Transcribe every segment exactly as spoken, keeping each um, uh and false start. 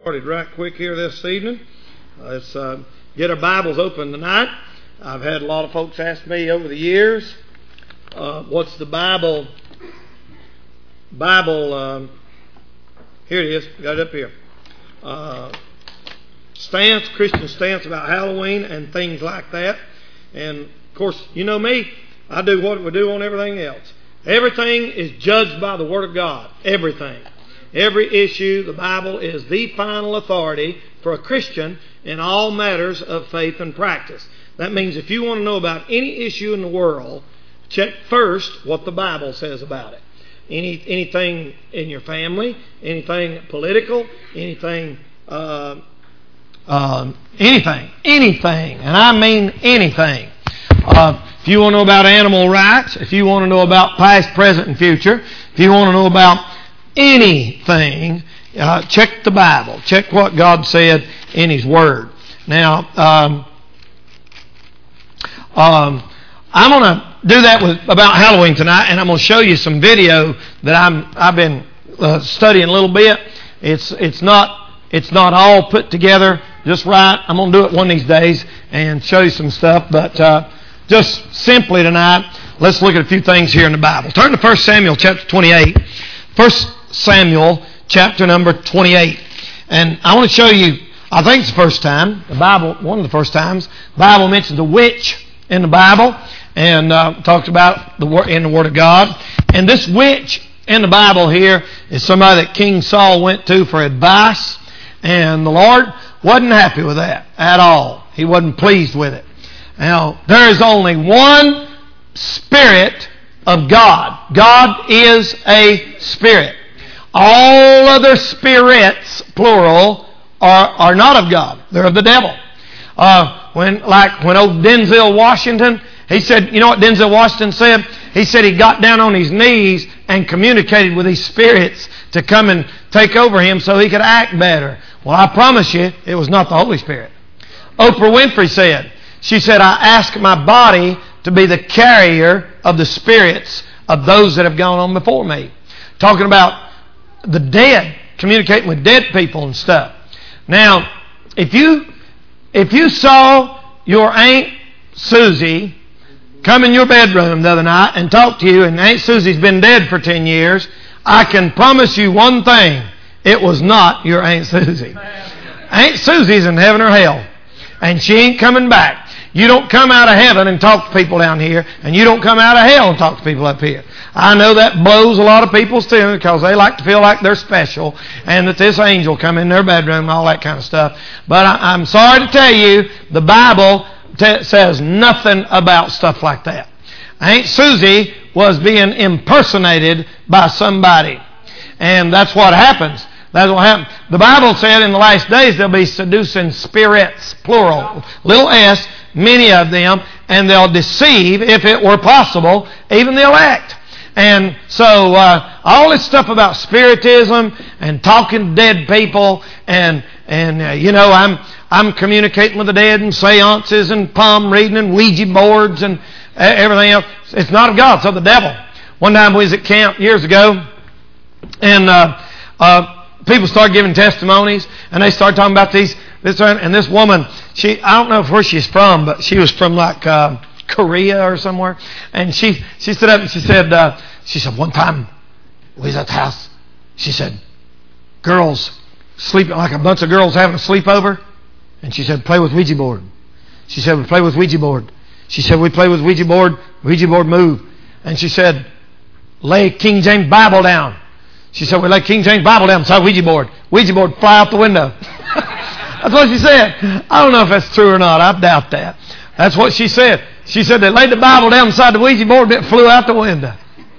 Started right quick here this evening. Uh, let's uh, get our Bibles open tonight. I've had a lot of folks ask me over the years, uh, what's the Bible, Bible, um, here it is, got it up here, uh, stance, Christian stance about Halloween and things like that. And of course, you know me, I do what we do on everything else. Everything is judged by the Word of God. Everything. Every issue, the Bible is the final authority for a Christian in all matters of faith and practice. That means if you want to know about any issue in the world, check first what the Bible says about it. Any anything in your family, anything political, anything, uh, uh, anything, anything, and I mean anything. Uh, if you want to know about animal rights, if you want to know about past, present, and future, if you want to know about anything, uh, check the Bible. Check what God said in His Word. Now, um, um, I'm going to do that with about Halloween tonight, and I'm going to show you some video that I'm I've been uh, studying a little bit. It's it's not it's not all put together just right. I'm going to do it one of these days and show you some stuff, but uh, just simply tonight, let's look at a few things here in the Bible. Turn to First Samuel chapter twenty-eight. First Samuel chapter number twenty-eight. And I want to show you, I think it's the first time, the Bible, one of the first times, the Bible mentions a witch in the Bible and uh, talks about the in the Word of God. And this witch in the Bible here is somebody that King Saul went to for advice, and the Lord wasn't happy with that at all. He wasn't pleased with it. Now, there is only one Spirit of God. God is a spirit. All other spirits, plural, are, are not of God. They're of the devil. Uh, when, like when old Denzel Washington, he said, you know what Denzel Washington said? He said he got down on his knees and communicated with these spirits to come and take over him so he could act better. Well, I promise you, it was not the Holy Spirit. Oprah Winfrey said, she said, I ask my body to be the carrier of the spirits of those that have gone on before me. Talking about the dead, communicating with dead people and stuff. Now, if you if you saw your Aunt Susie come in your bedroom the other night and talk to you, and Aunt Susie's been dead for ten years, I can promise you one thing. It was not your Aunt Susie. Aunt Susie's in heaven or hell, and she ain't coming back. You don't come out of heaven and talk to people down here, and you don't come out of hell and talk to people up here. I know that blows a lot of people's tune because they like to feel like they're special and that this angel come in their bedroom and all that kind of stuff. But I, I'm sorry to tell you, the Bible t- says nothing about stuff like that. Aunt Susie was being impersonated by somebody, and that's what happens. That's what happened. The Bible said in the last days there'll be seducing spirits, plural, little s, many of them, and they'll deceive, if it were possible, even the elect. And so uh, all this stuff about spiritism and talking to dead people and and uh, you know I'm I'm communicating with the dead and seances and palm reading and Ouija boards and everything else. It's not of God. It's of the devil. One time we was at camp years ago, and uh, uh, people started giving testimonies, and they started talking about these this and this woman. She I don't know where she's from, but she was from like uh, Korea or somewhere. And she she stood up and she said uh, she said one time we was at the house. She said girls sleeping, like a bunch of girls having a sleepover, and she said play with Ouija board. She said we play with Ouija board. She said we play with Ouija board. Ouija board move. And she said lay King James Bible down. She said, we lay King James Bible down beside Ouija board. Ouija board fly out the window. That's what she said. I don't know if that's true or not. I doubt that. That's what she said. She said they laid the Bible down beside the Ouija board and it flew out the window.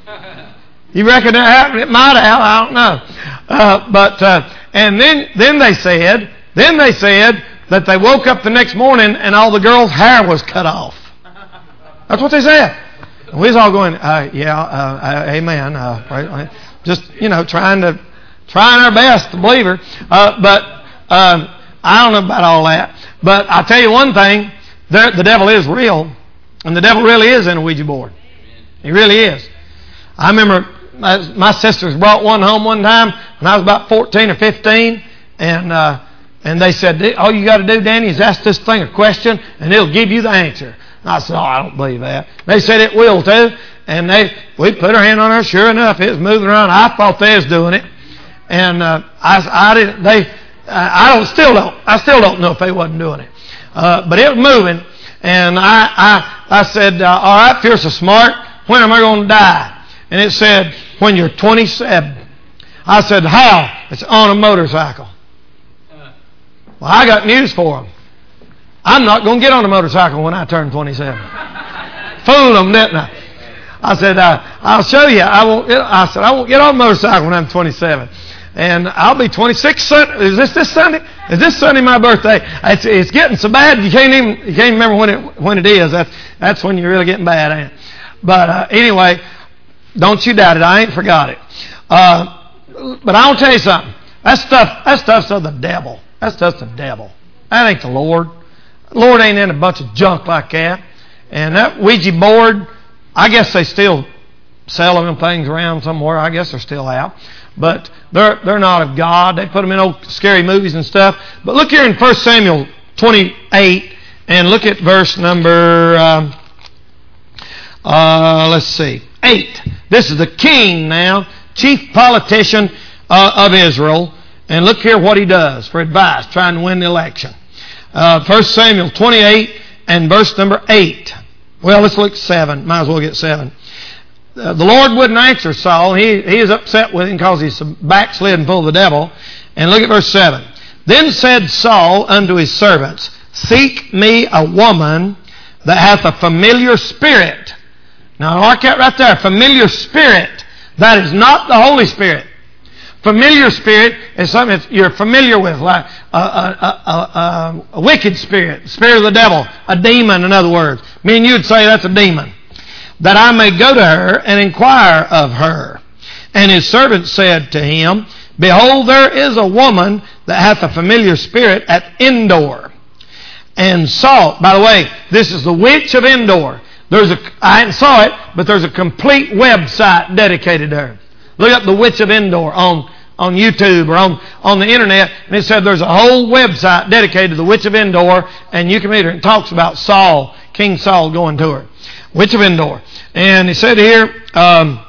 You reckon that happened? It might have. I don't know. Uh, but uh, and then then they said then they said that they woke up the next morning and all the girls' hair was cut off. That's what they said. And we was all going, uh, yeah, uh, uh, amen. Uh, right? Just, you know, trying to, trying our best to believe her. Uh, but um, I don't know about all that. But I'll tell you one thing, the, the devil is real. And the devil really is in a Ouija board. He really is. I remember my, my sisters brought one home one time when I was about fourteen or fifteen. And uh, and they said, all you got to do, Danny, is ask this thing a question, and it'll give you the answer. And I said, oh, I don't believe that. They said it will too. And they we put our hand on her. Sure enough, it was moving around. I thought they was doing it, and uh, I I didn't. They I don't still don't I still don't know if they wasn't doing it, uh, but it was moving. And I I I said, uh, all right, if you're so smart, when am I going to die? And it said, when you're twenty-seven. I said, how? It's on a motorcycle. Well, I got news for them. I'm not going to get on a motorcycle when I turn twenty-seven. Fooled them, didn't I? I said, uh, I'll show you. I won't. I said, I won't get on a motorcycle when I'm twenty-seven. And I'll be twenty-six. Is this this Sunday? Is this Sunday my birthday? It's, it's getting so bad you can't even you can't remember when it when it is. That's that's when you're really getting bad, ain't it? But uh, anyway, don't you doubt it. I ain't forgot it. Uh, but I'll tell you something. That stuff that stuff's of the devil. That stuff's the devil. That ain't the Lord. The Lord ain't in a bunch of junk like that. And that Ouija board, I guess they still selling them things around somewhere. I guess they're still out. But they're they're not of God. They put them in old scary movies and stuff. But look here in First Samuel twenty-eight and look at verse number, um, uh, let's see, eight. This is the king now, chief politician uh, of Israel. And look here what he does for advice, trying to win the election. Uh, First Samuel twenty-eight and verse number eight. Well, let's look at seven. Might as well get seven. Uh, the Lord wouldn't answer Saul. He, he is upset with him because he's backslid and full of the devil. And look at verse seven. Then said Saul unto his servants, seek me a woman that hath a familiar spirit. Now, mark that right there. Familiar spirit. That is not the Holy Spirit. Familiar spirit is something that you're familiar with, like a, a, a, a, a wicked spirit, spirit of the devil, a demon, in other words. Me and you would say that's a demon. That I may go to her and inquire of her. And his servant said to him, behold, there is a woman that hath a familiar spirit at Endor. And Saul, by the way, this is the witch of Endor. There's a, I hadn't saw it, but there's a complete website dedicated to her. Look up the witch of Endor on, on YouTube or on, on the internet, and it said there's a whole website dedicated to the witch of Endor, and you can read her. It talks about Saul, King Saul going to her. Witch of Endor. And he said here, um,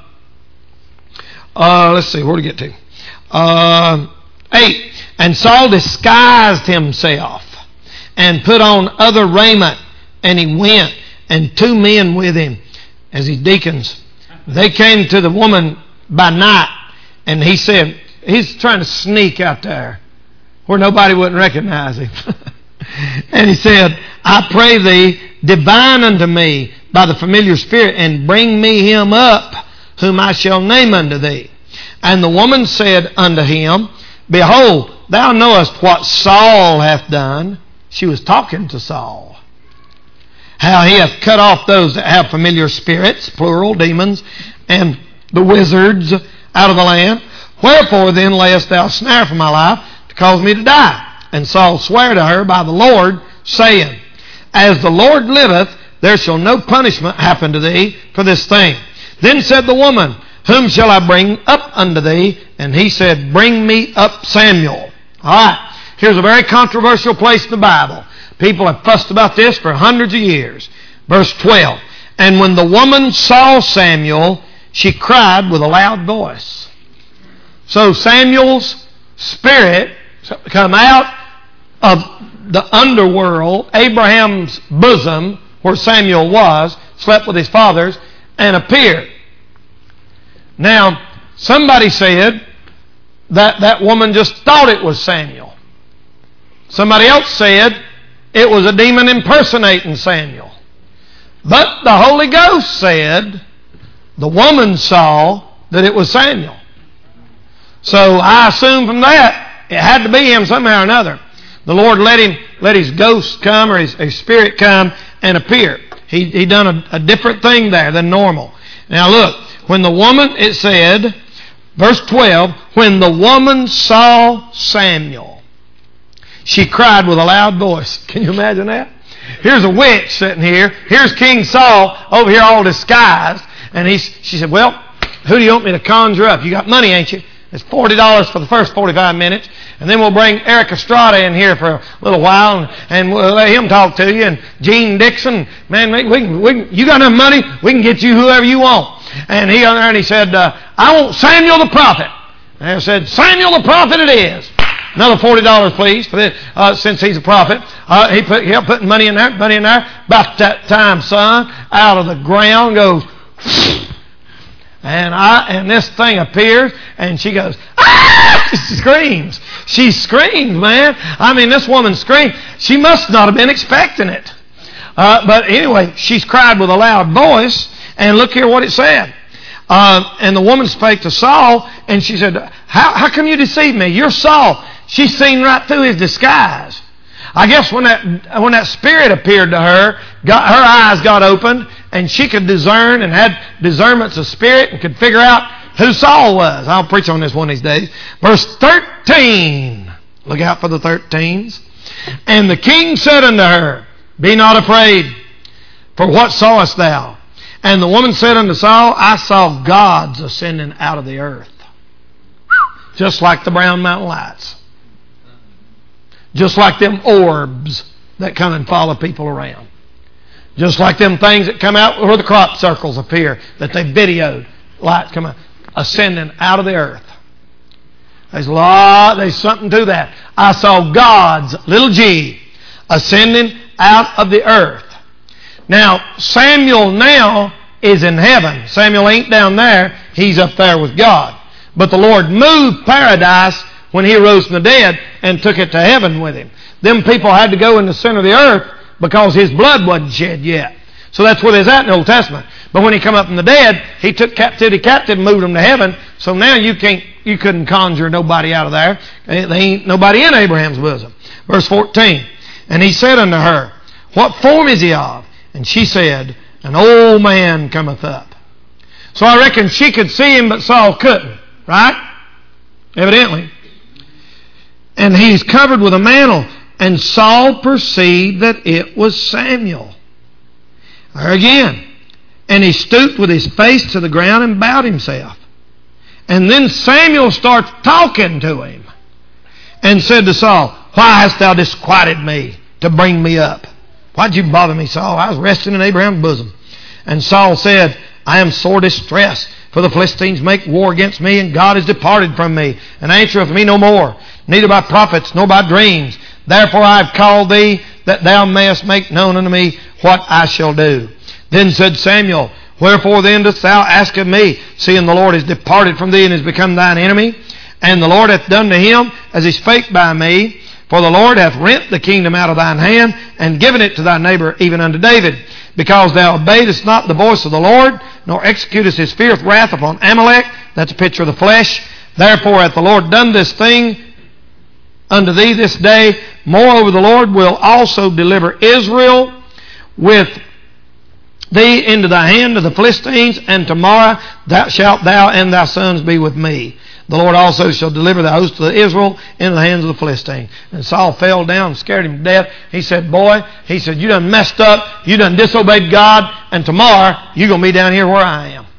uh, let's see, where to get to? Uh, eight. And Saul disguised himself and put on other raiment, and he went, and two men with him as his deacons. They came to the woman by night, and he said, he's trying to sneak out there where nobody wouldn't recognize him. And he said, I pray thee, divine unto me by the familiar spirit, and bring me him up, whom I shall name unto thee. And the woman said unto him, behold, thou knowest what Saul hath done. She was talking to Saul. How he hath cut off those that have familiar spirits, plural, demons, and the wizards out of the land. Wherefore then layest thou snare for my life, to cause me to die? And Saul sware to her by the Lord, saying, as the Lord liveth, there shall no punishment happen to thee for this thing. Then said the woman, whom shall I bring up unto thee? And he said, bring me up Samuel. All right, here's a very controversial place in the Bible. People have fussed about this for hundreds of years. Verse twelve. And when the woman saw Samuel, she cried with a loud voice. So Samuel's spirit come out of the underworld, Abraham's bosom, where Samuel was, slept with his fathers, and appeared. Now, somebody said that that woman just thought it was Samuel. Somebody else said it was a demon impersonating Samuel. But the Holy Ghost said the woman saw that it was Samuel. So I assume from that it had to be him somehow or another. The Lord let him, let his ghost come, or his, his spirit come and appear. He he done a, a different thing there than normal. Now look, when the woman, it said, verse twelve, when the woman saw Samuel, she cried with a loud voice. Can you imagine that? Here's a witch sitting here. Here's King Saul over here all disguised. And he's, she said, well, who do you want me to conjure up? You got money, ain't you? It's forty dollars for the first forty-five minutes. And then we'll bring Eric Estrada in here for a little while, and, and we'll let him talk to you. And Gene Dixon, man, we can, we can, you got enough money, we can get you whoever you want. And he on there and he said, uh, I want Samuel the prophet. And I said, Samuel the prophet it is. Another forty dollars, please, for this, uh, since he's a prophet. Uh, he put, he kept putting money in there, money in there. About that time, son, out of the ground goes, and I and this thing appears, and she goes, ah! She screams. She screams, man. I mean, this woman screamed. She must not have been expecting it. Uh, but anyway, she's cried with a loud voice, and look here what it said. Uh, and the woman spake to Saul, and she said, how, how come you deceived me? You're Saul. She's seen right through his disguise. I guess when that when that spirit appeared to her, got, her eyes got opened, and she could discern and had discernments of spirit and could figure out who Saul was. I'll preach on this one of these days. Verse thirteen. Look out for the thirteens. And the king said unto her, Be not afraid, for what sawest thou? And the woman said unto Saul, I saw gods ascending out of the earth. Just like the Brown Mountain Lights. Just like them orbs that come and follow people around. Just like them things that come out where the crop circles appear that they videoed. Lights come out, ascending out of the earth. There's a lot, there's something to that. I saw gods, little g, ascending out of the earth. Now, Samuel now is in heaven. Samuel ain't down there. He's up there with God. But the Lord moved paradise when he rose from the dead and took it to heaven with him. Them people had to go in the center of the earth because his blood wasn't shed yet. So that's where they're at in the Old Testament. But when he come up from the dead, he took captivity captive and moved them to heaven. So now you can't, you couldn't conjure nobody out of there. There ain't nobody in Abraham's bosom. Verse fourteen. And he said unto her, What form is he of? And she said, An old man cometh up. So I reckon she could see him, but Saul couldn't. Right? Evidently. And he's covered with a mantle. And Saul perceived that it was Samuel. There again. And he stooped with his face to the ground and bowed himself. And then Samuel starts talking to him. And said to Saul, Why hast thou disquieted me to bring me up? Why'd you bother me, Saul? I was resting in Abraham's bosom. And Saul said, I am sore distressed, for the Philistines make war against me, and God is departed from me, and answereth me no more, neither by prophets nor by dreams. Therefore I have called thee, that thou mayest make known unto me what I shall do. Then said Samuel, Wherefore then dost thou ask of me, seeing the Lord is departed from thee and is become thine enemy? And the Lord hath done to him as he spake by me. For the Lord hath rent the kingdom out of thine hand, and given it to thy neighbor, even unto David. Because thou obeyedest not the voice of the Lord, nor executest his fierce wrath upon Amalek. That's a picture of the flesh. Therefore hath the Lord done this thing unto thee this day. Moreover, the Lord will also deliver Israel with thee into the hand of the Philistines, and tomorrow thou shalt thou and thy sons be with me. The Lord also shall deliver the host of Israel into the hands of the Philistines. And Saul fell down and scared him to death. He said, Boy, he said, you done messed up, you done disobeyed God, and tomorrow you're going to be down here where I am.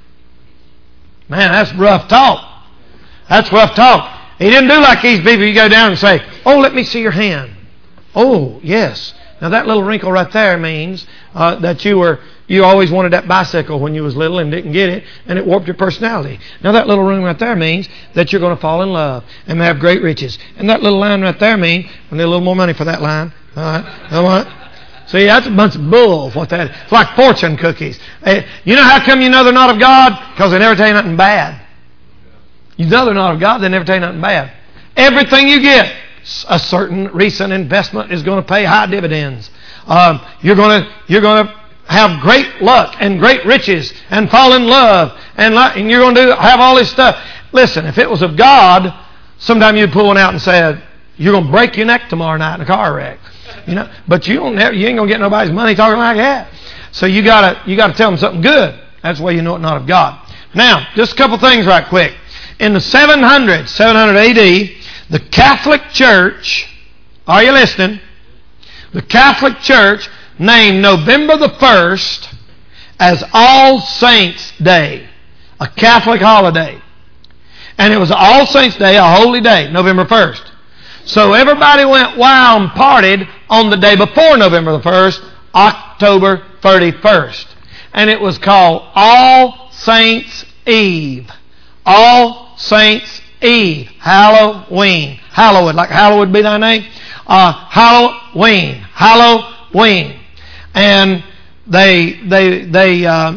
Man, that's rough talk. That's rough talk. He didn't do like these people. You go down and say, Oh, let me see your hand. Oh, yes. Now that little wrinkle right there means uh, that you were you always wanted that bicycle when you was little and didn't get it, and it warped your personality. Now that little ring right there means that you're going to fall in love and have great riches. And that little line right there means I need a little more money for that line. All right, all right. See, that's a bunch of bull. What that is? It's like fortune cookies. Hey, you know how come you know they're not of God? Because they never tell you nothing bad. You know they're not of God. They never tell you nothing bad. Everything you get, a certain recent investment is going to pay high dividends. Um, you're going to you're going to have great luck and great riches and fall in love and, and you're going to do, have all this stuff. Listen, if it was of God, sometime you'd pull one out and say, you're going to break your neck tomorrow night in a car wreck. You know, but you don't have, you ain't going to get nobody's money talking like that. So you got to you got to tell them something good. That's the way you know it's not of God. Now, just a couple things right quick. In the seven hundred, seven hundred A D, the Catholic Church, are you listening? The Catholic Church named November the first as All Saints' Day, a Catholic holiday. And it was All Saints Day, a holy day, November first. So everybody went wild and partied on the day before November the first, October thirty-first. And it was called All Saints Eve. All Saints Eve. Halloween. Hallowed, like hallowed be thy name. Uh, Halloween. Halloween. And they, they, they, uh,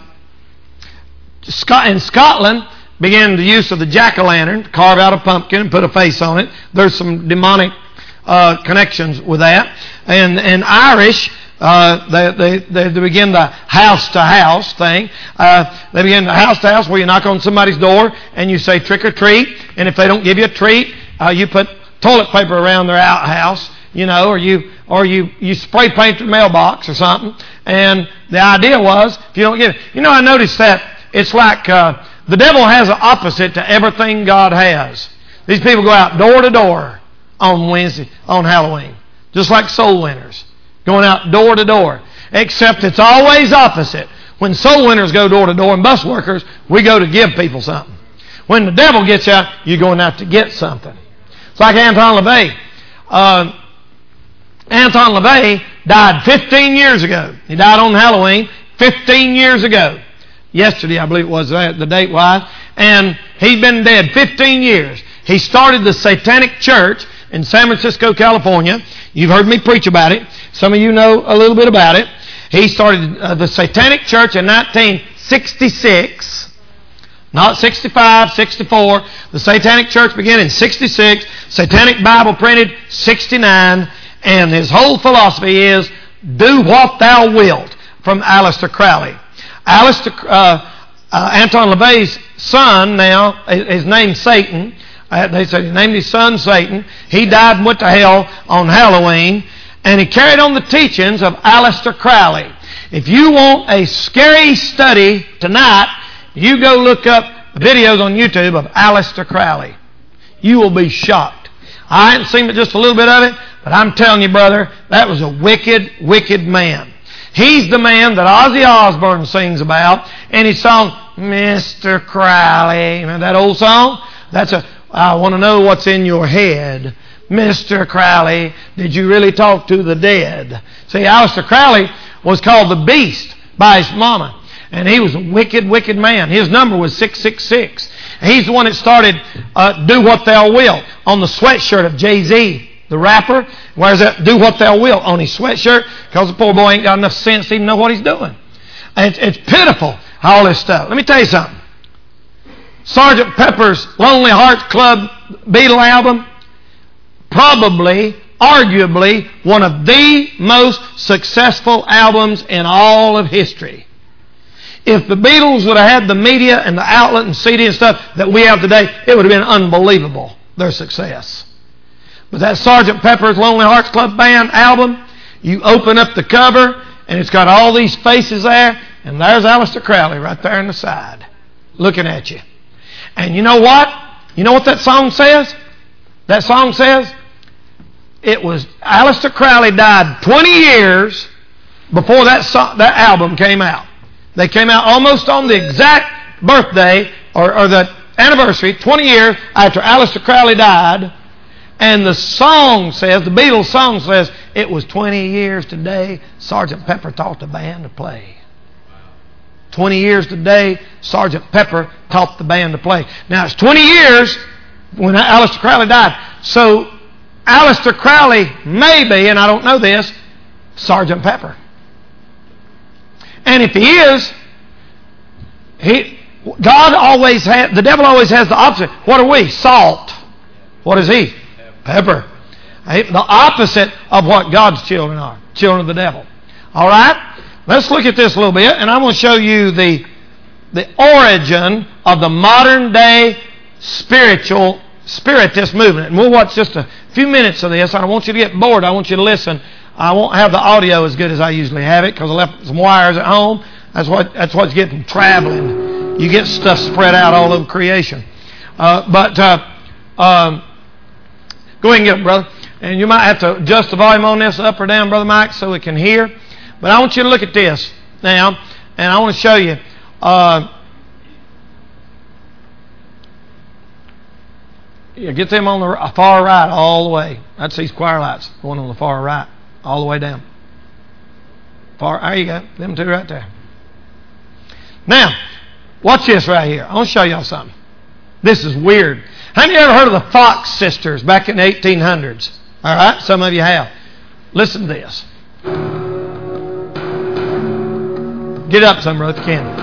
in Scotland, began the use of the jack-o'-lantern to carve out a pumpkin and put a face on it. There's some demonic uh, connections with that. And, and Irish, uh, they, they, they begin the house-to-house thing. Uh, they begin the house-to-house where you knock on somebody's door and you say trick or treat. And if they don't give you a treat, uh, you put toilet paper around their outhouse, you know, or you or you, you spray paint your mailbox or something. And the idea was, if you don't give it, you know, I noticed that it's like uh, the devil has an opposite to everything God has. These people go out door to door on Wednesday, on Halloween, just like soul winners, going out door to door. Except it's always opposite. When soul winners go door to door and bus workers, we go to give people something. When the devil gets out, you're going out to get something. It's like Anton LaVey. Uh, Anton LaVey died fifteen years ago. He died on Halloween fifteen years ago. Yesterday, I believe it was uh, the date wise. And he'd been dead fifteen years. He started the Satanic Church in San Francisco, California. You've heard me preach about it. Some of you know a little bit about it. He started uh, the Satanic Church in nineteen sixty-six. Not sixty-five, sixty-four. The Satanic Church began in sixty-six. Satanic Bible printed sixty-nine. And his whole philosophy is, do what thou wilt, from Aleister Crowley. Aleister, uh, uh, Anton LaVey's son now, his name's Satan. Uh, they said he named his son Satan. He died and went to hell on Halloween. And he carried on the teachings of Aleister Crowley. If you want a scary study tonight, you go look up videos on YouTube of Aleister Crowley. You will be shocked. I haven't seen just a little bit of it, but I'm telling you, brother, that was a wicked, wicked man. He's the man that Ozzy Osbourne sings about in his song, Mister Crowley. Remember that old song? That's a, I want to know what's in your head. Mister Crowley, did you really talk to the dead? See, Aleister Crowley was called the Beast by his mama. And he was a wicked, wicked man. His number was six six six. He's the one that started uh, Do What Thou Will on the sweatshirt of Jay-Z, the rapper. Where's that? Do What Thou Will on his sweatshirt, because the poor boy ain't got enough sense to even know what he's doing. And it's, it's pitiful, all this stuff. Let me tell you something. Sergeant Pepper's Lonely Hearts Club Beatle album, probably, arguably, one of the most successful albums in all of history. If the Beatles would have had the media and the outlet and C D and stuff that we have today, it would have been unbelievable, their success. But that Sergeant Pepper's Lonely Hearts Club Band album, you open up the cover, and it's got all these faces there, and there's Aleister Crowley right there on the side, looking at you. And you know what? You know what that song says? That song says, it was, Aleister Crowley died twenty years before that song, that album came out. They came out almost on the exact birthday, or, or the anniversary, twenty years after Aleister Crowley died. And the song says, the Beatles song says, it was twenty years today Sergeant Pepper taught the band to play. twenty years today Sergeant Pepper taught the band to play. Now it's twenty years when Aleister Crowley died. So Aleister Crowley may be, and I don't know this, Sergeant Pepper. And if he is, he, God always has, the devil always has the opposite. What are we? Salt. What is he? Pepper. The opposite of what God's children are. Children of the devil. All right? Let's look at this a little bit, and I'm going to show you the, the origin of the modern day spiritual spiritist movement. And we'll watch just a few minutes of this. I don't want you to get bored. I want you to listen. I won't have the audio as good as I usually have it because I left some wires at home. That's what that's what you get from traveling. You get stuff spread out all over creation. Uh, but uh, um, go ahead and get it, brother. And you might have to adjust the volume on this up or down, Brother Mike, so we can hear. But I want you to look at this now, and I want to show you. Uh, Yeah, get them on the far right all the way. That's these choir lights going on the far right all the way down. Far, there you go. Them two right there. Now, watch this right here. I want to show y'all something. This is weird. Have you ever heard of the Fox sisters back in the eighteen hundreds? All right, some of you have. Listen to this. Get up some, Ruth, can.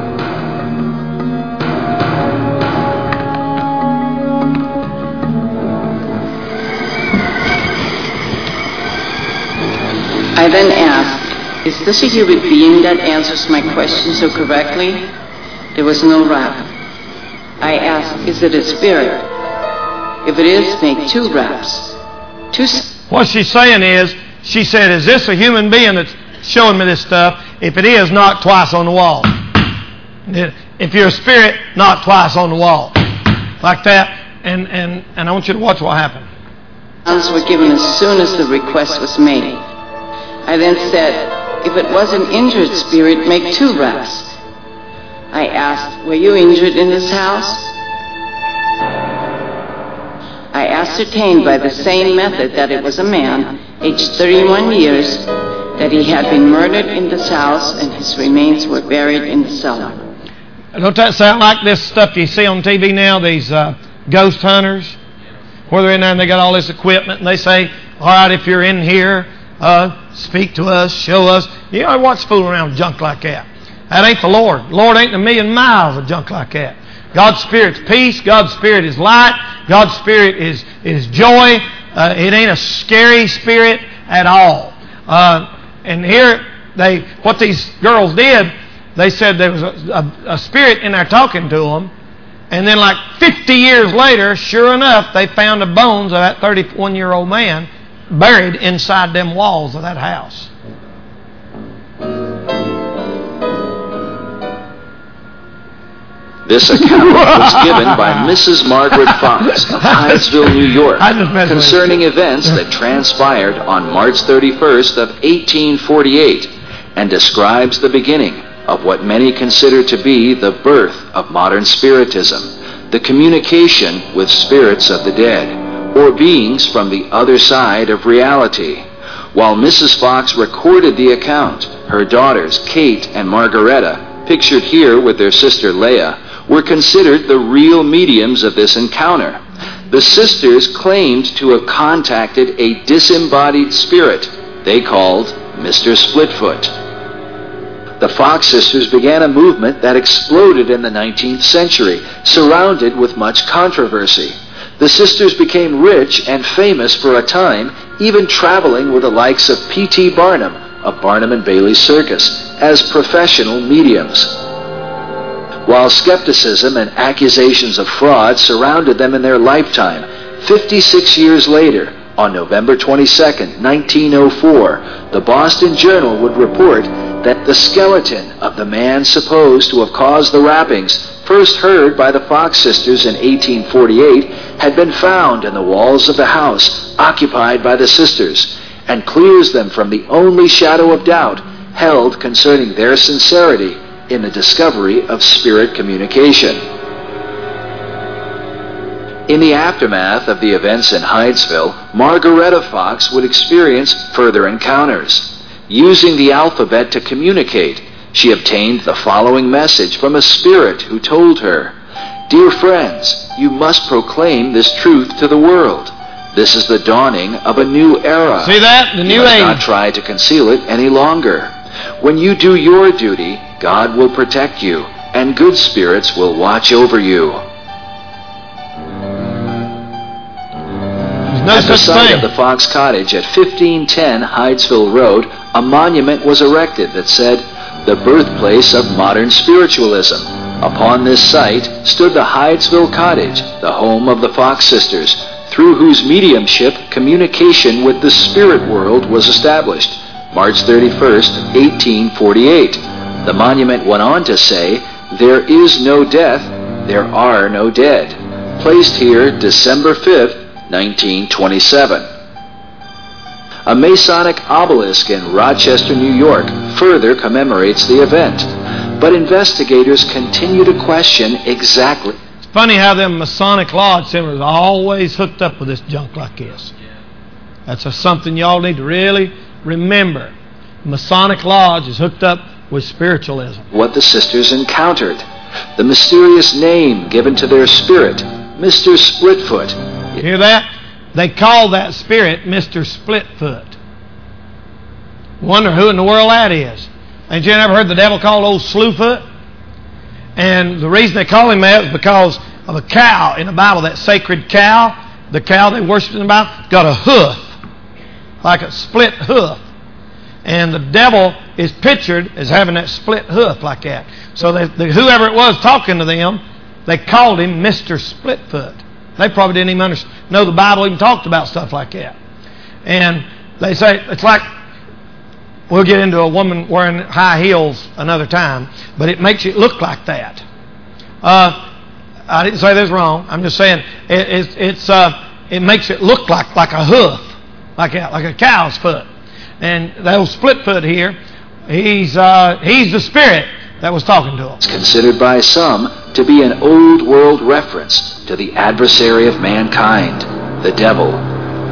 I then asked, is this a human being that answers my question so correctly? There was no rap. I asked, is it a spirit? If it is, make two raps. Two. What she's saying is, she said, is this a human being that's showing me this stuff? If it is, knock twice on the wall. If you're a spirit, knock twice on the wall. Like that. And, and, and I want you to watch what happened. Sounds were given as soon as the request was made. I then said, if it was an injured spirit, make two raps. I asked, were you injured in this house? I ascertained by the same method that it was a man, aged thirty-one years, that he had been murdered in this house and his remains were buried in the cellar. Don't that sound like this stuff you see on T V now, these uh, ghost hunters? Where they're in there and they got all this equipment and they say, all right, if you're in here, uh, speak to us, show us. You know, what's fooling around with junk like that? That ain't the Lord. The Lord ain't a million miles of junk like that. God's Spirit's peace. God's Spirit is light. God's Spirit is, is joy. Uh, it ain't a scary spirit at all. Uh, and here, they what these girls did, they said there was a, a, a spirit in there talking to them. And then like fifty years later, sure enough, they found the bones of that thirty-one-year-old man buried inside them walls of that house. This account was given by Missus Margaret Fox of Hyattsville, New York, concerning events that transpired on March thirty-first of eighteen forty-eight, and describes the beginning of what many consider to be the birth of modern Spiritism, the communication with spirits of the dead, or beings from the other side of reality. While Missus Fox recorded the account, her daughters, Kate and Margaretta, pictured here with their sister Leah, were considered the real mediums of this encounter. The sisters claimed to have contacted a disembodied spirit they called Mister Splitfoot. The Fox sisters began a movement that exploded in the nineteenth century, surrounded with much controversy. The sisters became rich and famous for a time, even traveling with the likes of P T Barnum of Barnum and Bailey Circus as professional mediums. While skepticism and accusations of fraud surrounded them in their lifetime, fifty-six years later, on November twenty-second, nineteen oh four, the Boston Journal would report that the skeleton of the man supposed to have caused the rappings, first heard by the Fox sisters in eighteen forty-eight, had been found in the walls of the house occupied by the sisters, and clears them from the only shadow of doubt held concerning their sincerity in the discovery of spirit communication. In the aftermath of the events in Hyattsville, Margaretta Fox would experience further encounters. Using the alphabet to communicate, she obtained the following message from a spirit who told her, "Dear friends, you must proclaim this truth to the world. This is the dawning of a new era. See that? The new you must age. not try to conceal it any longer. When you do your duty, God will protect you, and good spirits will watch over you." No At the such site thing. of the Fox Cottage at fifteen ten Hyattsville Road, a monument was erected that said, "The birthplace of modern spiritualism." Upon this site stood the Hyattsville Cottage, the home of the Fox sisters, through whose mediumship communication with the spirit world was established, March thirty-first, eighteen forty-eight. The monument went on to say, "There is no death, there are no dead." Placed here December fifth, nineteen twenty-seven. A Masonic obelisk in Rochester, New York, further commemorates the event. But investigators continue to question exactly Funny how them Masonic Lodge members are always hooked up with this junk like this. That's a, something y'all need to really remember. Masonic Lodge is hooked up with spiritualism. What the sisters encountered. The mysterious name given to their spirit, Mister Splitfoot. Hear that? They call that spirit Mister Splitfoot. Wonder who in the world that is. Ain't you ever heard the devil called old Slewfoot? And the reason they call him that is because of a cow in the Bible, that sacred cow, the cow they worship in the Bible, got a hoof, like a split hoof. And the devil is pictured as having that split hoof like that. So they, the, whoever it was talking to them, they called him Mister Splitfoot. They probably didn't even understand, know the Bible even talked about stuff like that. And they say, it's like, we'll get into a woman wearing high heels another time, but it makes it look like that. Uh, I didn't say this wrong. I'm just saying it, it's, it's, uh, it makes it look like, like a hoof, like a, like a cow's foot. And that old Splitfoot here, he's, uh, he's the spirit that was talking to him. It's considered by some to be an old world reference to the adversary of mankind, the devil.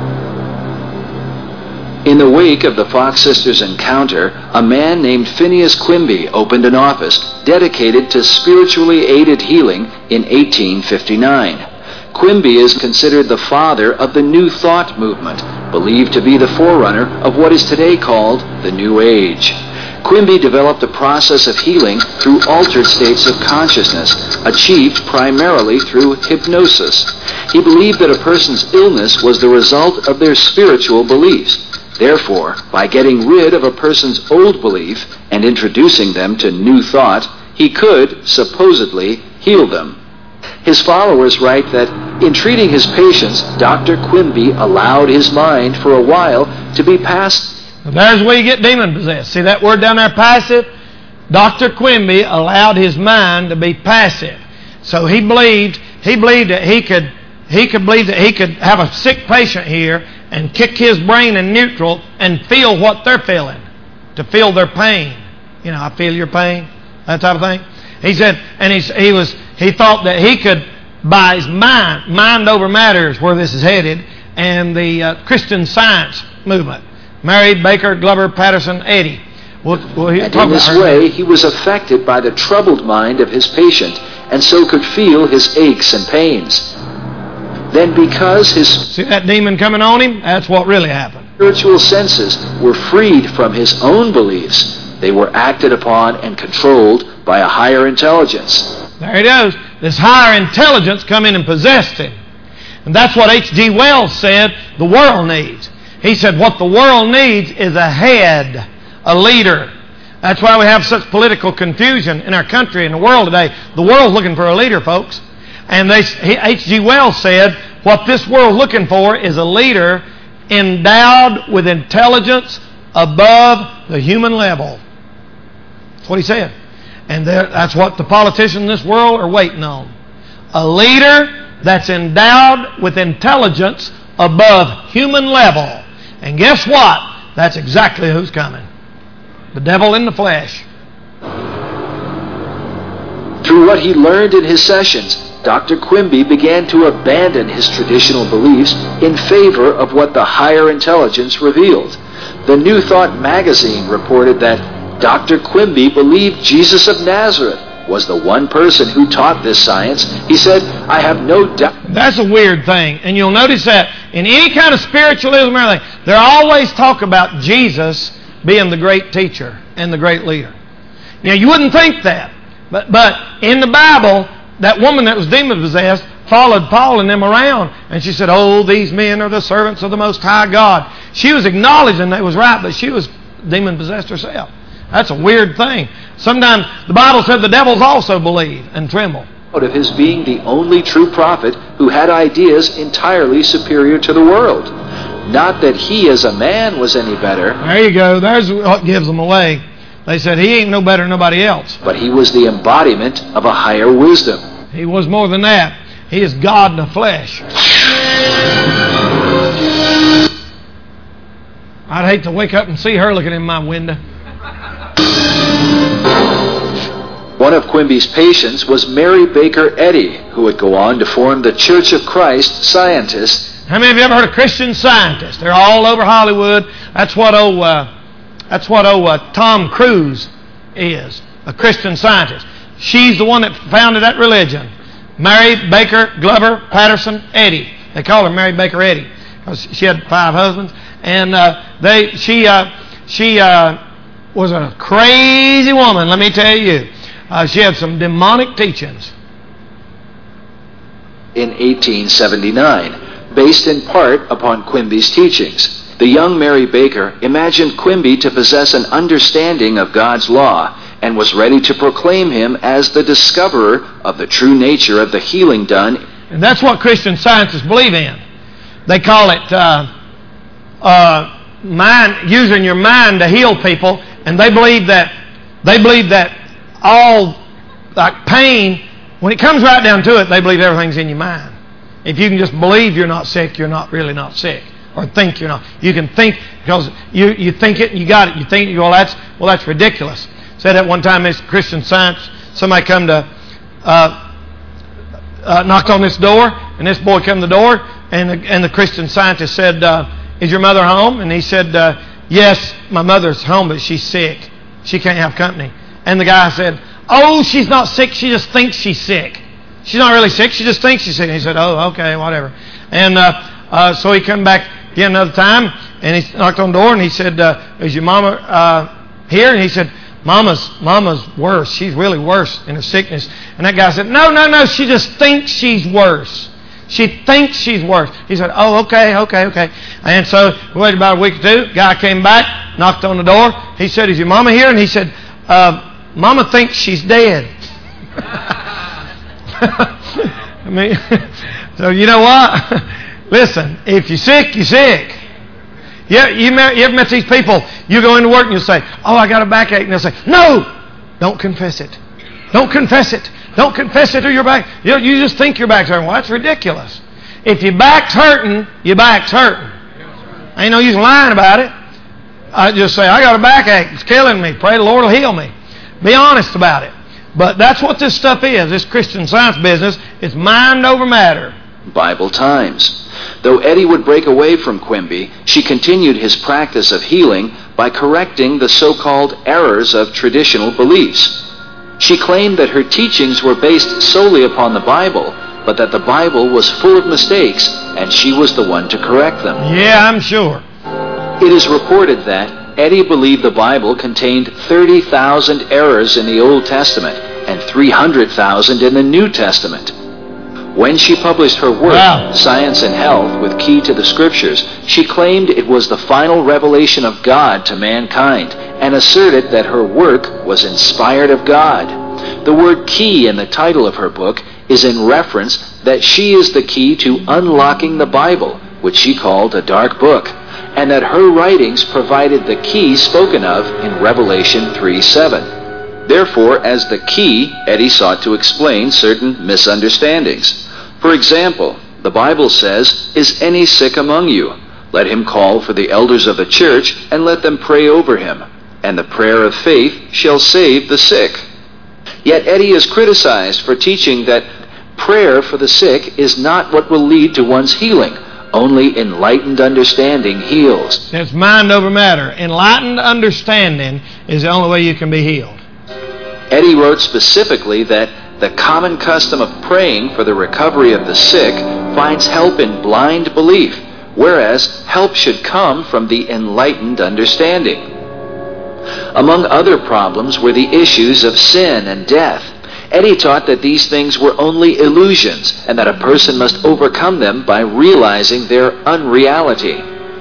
In the wake of the Fox sisters' encounter, a man named Phineas Quimby opened an office dedicated to spiritually aided healing in eighteen fifty-nine. Quimby is considered the father of the New Thought movement, believed to be the forerunner of what is today called the New Age. Quimby developed a process of healing through altered states of consciousness, achieved primarily through hypnosis. He believed that a person's illness was the result of their spiritual beliefs. Therefore, by getting rid of a person's old belief and introducing them to new thought, he could, supposedly, heal them. His followers write that in treating his patients, Doctor Quimby allowed his mind for a while to be passive. There's where you get demon possessed. See that word down there, passive? Doctor Quimby allowed his mind to be passive. So he believed he believed that he could he could believe that he could have a sick patient here and kick his brain in neutral and feel what they're feeling, to feel their pain. You know, I feel your pain, that type of thing. He said, and he's, he was he thought that he could, by his mind, mind over matter is where this is headed, and the uh, Christian Science movement. Married Baker, Glover, Patterson, Eddy. We'll, we'll and in this way, he was affected by the troubled mind of his patient, and so could feel his aches and pains. Then because his... See that demon coming on him? That's what really happened. Spiritual senses were freed from his own beliefs. They were acted upon and controlled by a higher intelligence. There it is. This higher intelligence come in and possessed him. And that's what H G Wells said the world needs. He said what the world needs is a head, a leader. That's why we have such political confusion in our country and the world today. The world's looking for a leader, folks. And they, H G Wells said what this world's looking for is a leader endowed with intelligence above the human level. That's what he said. And that's what the politicians in this world are waiting on. A leader that's endowed with intelligence above human level. And guess what? That's exactly who's coming. The devil in the flesh. Through what he learned in his sessions, Doctor Quimby began to abandon his traditional beliefs in favor of what the higher intelligence revealed. The New Thought magazine reported that Doctor Quimby believed Jesus of Nazareth was the one person who taught this science. He said, I have no doubt. That's a weird thing. And you'll notice that in any kind of spiritualism or anything, they always talk about Jesus being the great teacher and the great leader. Now, you wouldn't think that. But, but in the Bible, that woman that was demon-possessed followed Paul and them around. And she said, oh, these men are the servants of the Most High God. She was acknowledging they was right, but she was demon-possessed herself. That's a weird thing. Sometimes the Bible said the devils also believe and tremble. Of his being the only true prophet who had ideas entirely superior to the world. Not that he as a man was any better. There you go. There's what gives them away. They said he ain't no better than nobody else. But he was the embodiment of a higher wisdom. He was more than that. He is God in the flesh. I'd hate to wake up and see her looking in my window. One of Quimby's patients was Mary Baker Eddy, who would go on to form the Church of Christ Scientists. How many of you ever heard of Christian Scientists? They're all over Hollywood. That's what old, uh, that's what old uh, Tom Cruise is, a Christian Scientist. She's the one that founded that religion. Mary Baker Glover Patterson Eddy. They call her Mary Baker Eddy because she had five husbands, and uh, they she uh, she uh, was a crazy woman. Let me tell you, uh, she had some demonic teachings. In eighteen seventy-nine, based in part upon Quimby's teachings, the young Mary Baker imagined Quimby to possess an understanding of God's law and was ready to proclaim him as the discoverer of the true nature of the healing done. And that's what Christian Scientists believe in. They call it uh, uh, mind, using your mind to heal people, and they believe that they believe that all like pain, when it comes right down to it, they believe everything's in your mind. If you can just believe you're not sick, you're not really not sick, or think you're not. You can think because you you think it and you got it. You think, well, that's well, that's ridiculous. Said that one time, this Christian Science, somebody come to, uh, uh, knocked on this door, and this boy come to the door, and the, and the Christian Scientist said, uh, is your mother home? And he said, uh, yes, my mother's home, but she's sick. She can't have company. And the guy said, oh, she's not sick, she just thinks she's sick. She's not really sick, she just thinks she's sick. And he said, oh, okay, whatever. And uh, uh, so he come back again another time, and he knocked on the door, and he said, uh, is your mama uh, here? And he said, Mama's Mama's worse. She's really worse in her sickness. And that guy said, no, no, no, she just thinks she's worse. She thinks she's worse. He said, oh, okay, okay, okay. And so we waited about a week or two. Guy came back, knocked on the door. He said, is your mama here? And he said, uh, Mama thinks she's dead. I mean, so you know what? Listen, if you're sick, you're sick. You, you, you ever met these people, you go into work and you say, oh, I got a backache. And they'll say, no, don't confess it. Don't confess it. Don't confess it or your back. You, you just think your back's hurting. Well, that's ridiculous. If your back's hurting, your back's hurting. Ain't no use lying about it. I just say, I got a backache. It's killing me. Pray the Lord will heal me. Be honest about it. But that's what this stuff is. This Christian Science business is mind over matter. Bible Times. Though Eddy would break away from Quimby, she continued his practice of healing by correcting the so-called errors of traditional beliefs. She claimed that her teachings were based solely upon the Bible, but that the Bible was full of mistakes, and she was the one to correct them. Yeah, I'm sure. It is reported that Eddy believed the Bible contained thirty thousand errors in the Old Testament and three hundred thousand in the New Testament. When she published her work, wow. Science and Health, with Key to the Scriptures, she claimed it was the final revelation of God to mankind and asserted that her work was inspired of God. The word key in the title of her book is in reference that she is the key to unlocking the Bible, which she called a dark book, and that her writings provided the key spoken of in Revelation three seven. Therefore, as the key, Eddy sought to explain certain misunderstandings. For example, the Bible says, is any sick among you? Let him call for the elders of the church, and let them pray over him. And the prayer of faith shall save the sick. Yet Eddy is criticized for teaching that prayer for the sick is not what will lead to one's healing. Only enlightened understanding heals. It's mind over matter. Enlightened understanding is the only way you can be healed. Eddy wrote specifically that the common custom of praying for the recovery of the sick finds help in blind belief, whereas help should come from the enlightened understanding. Among other problems were the issues of sin and death. Eddy taught that these things were only illusions and that a person must overcome them by realizing their unreality.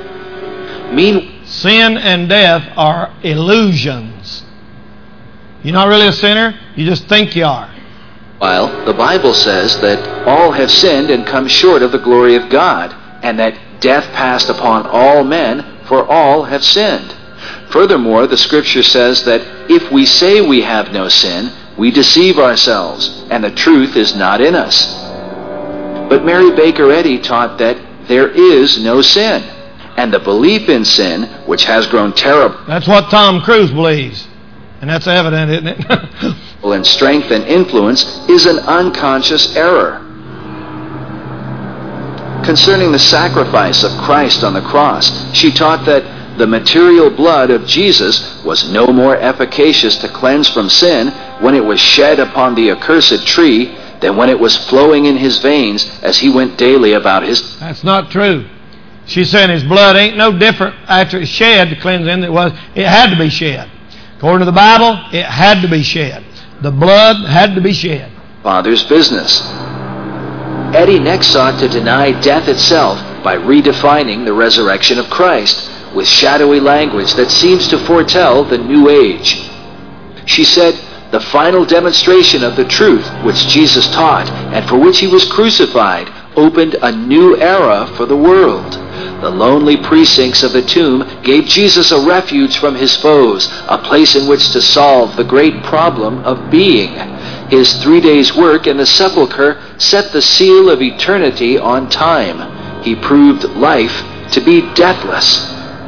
Mean- sin and death are illusions. You're not really a sinner, you just think you are. While the Bible says that all have sinned and come short of the glory of God, and that death passed upon all men, for all have sinned. Furthermore, the Scripture says that if we say we have no sin, we deceive ourselves, and the truth is not in us. But Mary Baker Eddy taught that there is no sin, and the belief in sin, which has grown terrible. That's what Tom Cruise believes. And that's evident, isn't it? Well, in strength and influence is an unconscious error. Concerning the sacrifice of Christ on the cross, she taught that the material blood of Jesus was no more efficacious to cleanse from sin when it was shed upon the accursed tree than when it was flowing in his veins as he went daily about his... That's not true. She's saying his blood ain't no different after it's shed to cleanse him than it was. It had to be shed. According to the Bible, it had to be shed. The blood had to be shed. Father's business. Eddy next sought to deny death itself by redefining the resurrection of Christ with shadowy language that seems to foretell the new age. She said, the final demonstration of the truth which Jesus taught and for which he was crucified opened a new era for the world. The lonely precincts of the tomb gave Jesus a refuge from his foes, a place in which to solve the great problem of being. His three days' work in the sepulchre set the seal of eternity on time. He proved life to be deathless.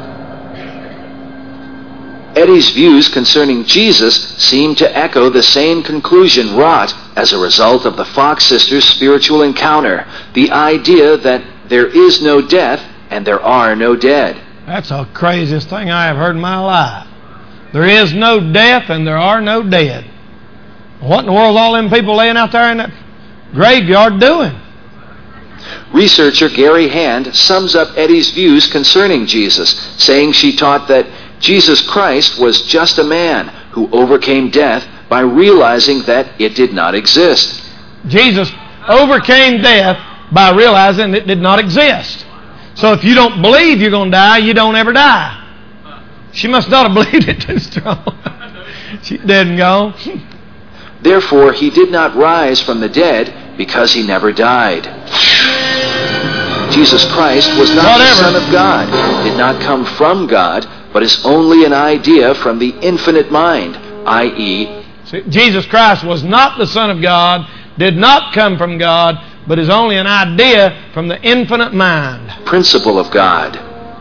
Eddy's views concerning Jesus seem to echo the same conclusion wrought as a result of the Fox sisters' spiritual encounter, the idea that there is no death and there are no dead. That's the craziest thing I have heard in my life. There is no death and there are no dead. What in the world is all them people laying out there in that graveyard doing? Researcher Gary Hand sums up Eddy's views concerning Jesus, saying she taught that Jesus Christ was just a man who overcame death by realizing that it did not exist. Jesus overcame death by realizing it did not exist. So if you don't believe you're going to die, you don't ever die. She must not have believed it too strong. She's dead and gone. Therefore, he did not rise from the dead because he never died. Jesus Christ was not Whatever. the Son of God, did not come from God, but is only an idea from the infinite mind, that is, See, Jesus Christ was not the Son of God, did not come from God, but is only an idea from the infinite mind. Principle of God.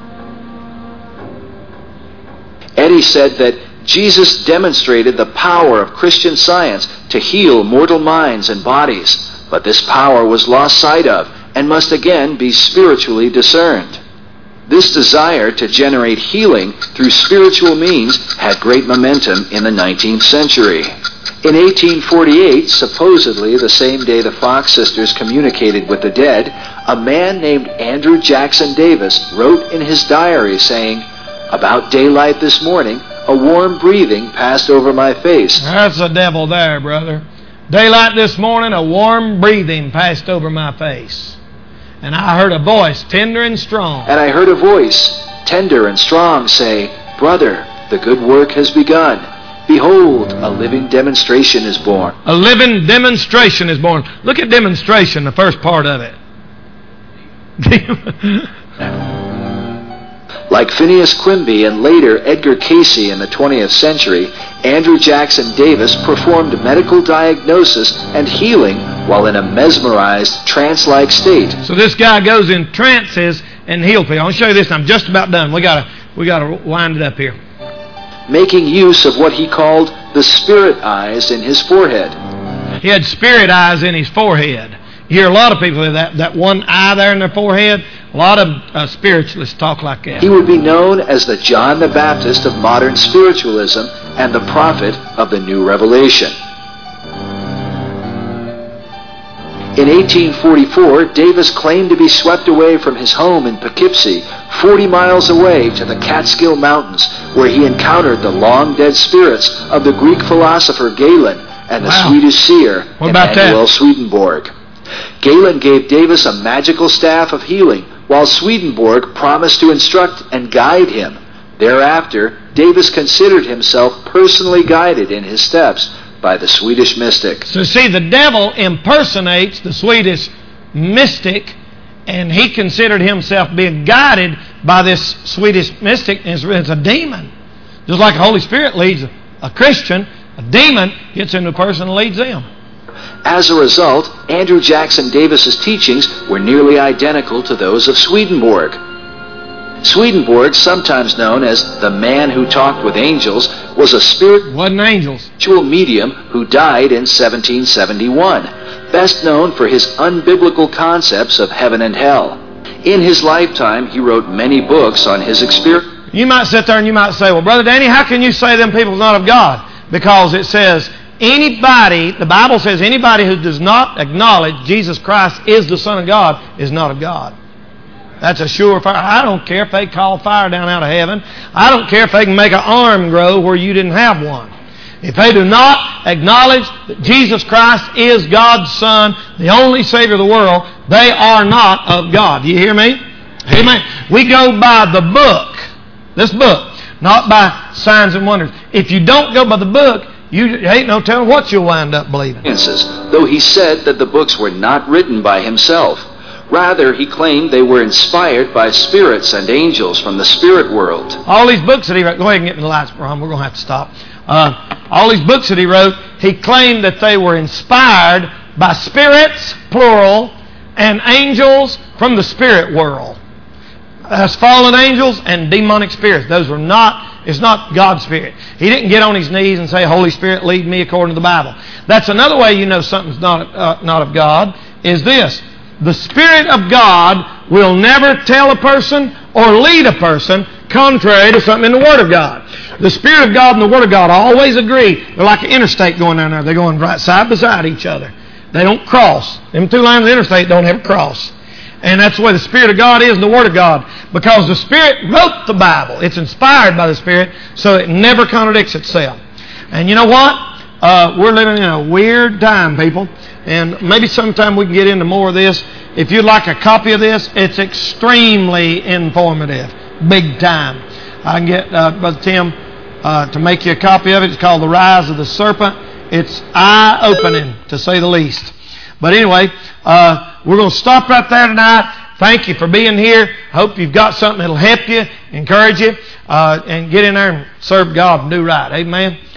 Eddy said that Jesus demonstrated the power of Christian science to heal mortal minds and bodies, but this power was lost sight of and must again be spiritually discerned. This desire to generate healing through spiritual means had great momentum in the nineteenth century. In eighteen forty-eight, supposedly the same day the Fox sisters communicated with the dead, a man named Andrew Jackson Davis wrote in his diary saying, "About daylight this morning, a warm breathing passed over my face." That's the devil there, brother. Daylight this morning, a warm breathing passed over my face. And I heard a voice, tender and strong. And I heard a voice, tender and strong, say, "Brother, the good work has begun. Behold, a living demonstration is born." A living demonstration is born. Look at demonstration, the first part of it. Like Phineas Quimby and later Edgar Cayce in the twentieth century, Andrew Jackson Davis performed medical diagnosis and healing while in a mesmerized, trance-like state. So this guy goes in trances and heals people. I'll show you this. I'm just about done. We gotta, we gotta wind it up here. Making use of what he called the spirit eyes in his forehead. He had spirit eyes in his forehead. You hear a lot of people with that, that one eye there in their forehead. A lot of uh, spiritualists talk like that. He would be known as the John the Baptist of modern spiritualism and the prophet of the New Revelation. In eighteen forty-four, Davis claimed to be swept away from his home in Poughkeepsie, forty miles away to the Catskill Mountains, where he encountered the long-dead spirits of the Greek philosopher Galen and the Wow. Swedish seer What about Emanuel that? Swedenborg. Galen gave Davis a magical staff of healing, while Swedenborg promised to instruct and guide him. Thereafter, Davis considered himself personally guided in his steps by the Swedish mystic. So see, the devil impersonates the Swedish mystic, and he considered himself being guided by this Swedish mystic. It's, it's a demon. Just like the Holy Spirit leads a, a Christian, a demon gets into a person and leads them. As a result, Andrew Jackson Davis's teachings were nearly identical to those of Swedenborg. Swedenborg, sometimes known as the man who talked with angels, was a spiritual Wasn't angels. medium who died in seventeen seventy-one, best known for his unbiblical concepts of heaven and hell. In his lifetime, he wrote many books on his experience. You might sit there and you might say, well, Brother Danny, how can you say them people's not of God? Because it says, anybody, the Bible says, anybody who does not acknowledge Jesus Christ is the Son of God is not of God. That's a sure fire. I don't care if they call fire down out of heaven. I don't care if they can make an arm grow where you didn't have one. If they do not acknowledge that Jesus Christ is God's Son, the only Savior of the world, they are not of God. Do you hear me? Amen. We go by the book, this book, not by signs and wonders. If you don't go by the book, you ain't no telling what you'll wind up believing. Though he said that the books were not written by himself. Rather, he claimed they were inspired by spirits and angels from the spirit world. All these books that he wrote, go ahead and get me the lights, Ron. We're going to have to stop. Uh, all these books that he wrote, he claimed that they were inspired by spirits, plural, and angels from the spirit world. That's fallen angels and demonic spirits. Those were not, it's not God's Spirit. He didn't get on his knees and say, Holy Spirit, lead me according to the Bible. That's another way you know something's not, uh, not of God, is this. The Spirit of God will never tell a person or lead a person contrary to something in the Word of God. The Spirit of God and the Word of God always agree. They're like an interstate going down there. They're going right side beside each other. They don't cross. Them two lines of the interstate don't ever cross. And that's the way the Spirit of God is and the Word of God. Because the Spirit wrote the Bible. It's inspired by the Spirit, so it never contradicts itself. And you know what? Uh, we're living in a weird time, people. And maybe sometime we can get into more of this. If you'd like a copy of this, it's extremely informative. Big time. I can get uh, Brother Tim uh, to make you a copy of it. It's called The Rise of the Serpent. It's eye-opening, to say the least. But anyway, uh, we're going to stop right there tonight. Thank you for being here. Hope you've got something that'll help you, encourage you, uh, and get in there and serve God and do right. Amen.